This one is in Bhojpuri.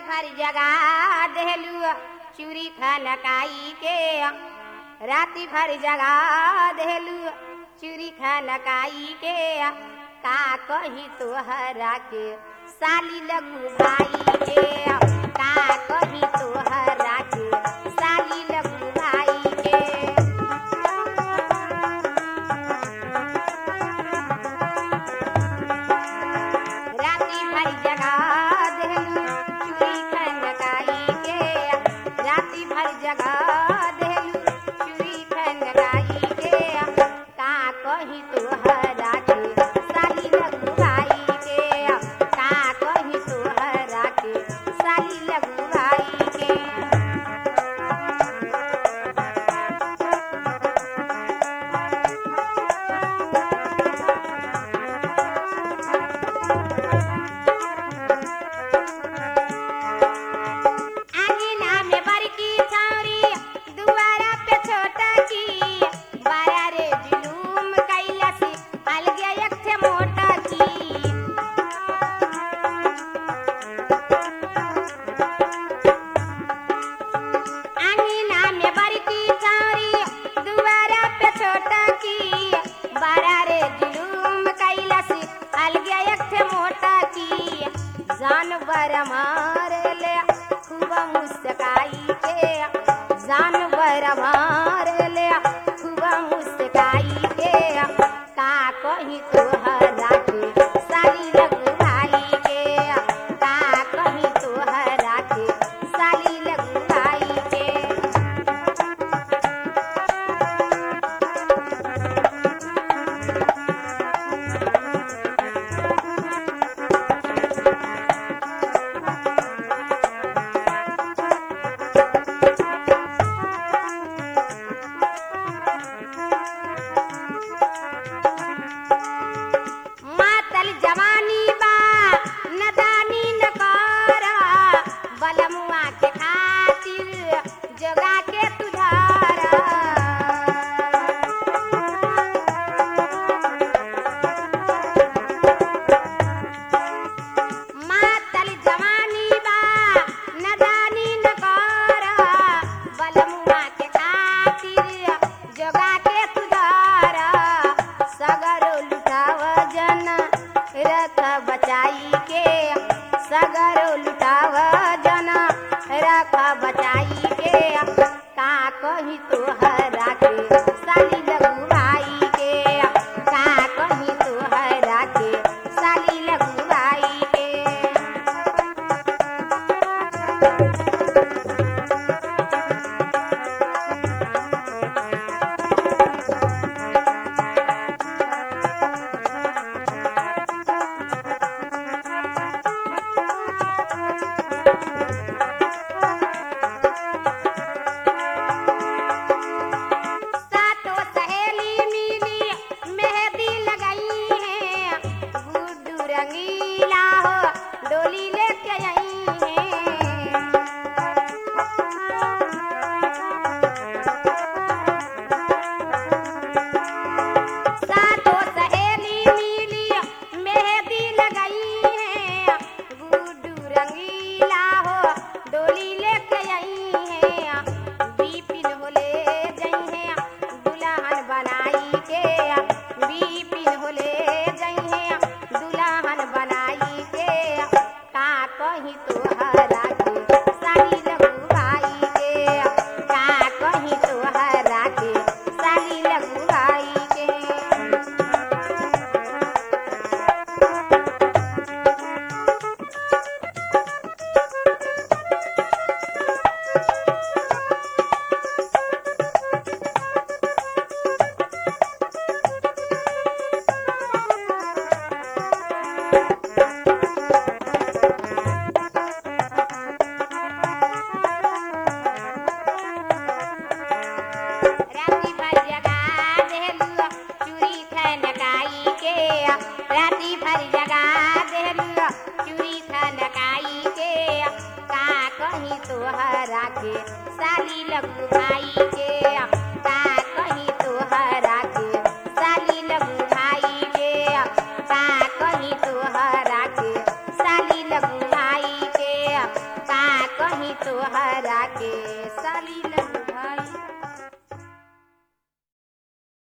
भर जगा देलू चूरी खनकाई के राती भर जगा देलू चूरी खनकाई के का कही तोहरा के साली लगू भाई के का कही तोहरा के साली लगू भाई के राती भर जगा देलू चूरी खनकाई के राती भर जगा देलू चूरी खनकाई के का कही तोहरा के साली लगू भाई के का कही तोहरा के साली लगू भाई के आंगना में बड़की छौरी दुआरा पे छोटा की बारा रे जुलूम कैलस अलगे एक ठे मोटा की आंगना में बड़की छौरी दुआरा पे छोटा की बारा रे जुलूम कैलस अलगे एक ठे मोटा की जानवर मारे ले खूब मुस्काई के जानवर मारे ले खूब मुस्काई के का कही तोहरा के साली लगू भाई के का कही तोहरा के साली लगू भाई के तोहरा के साली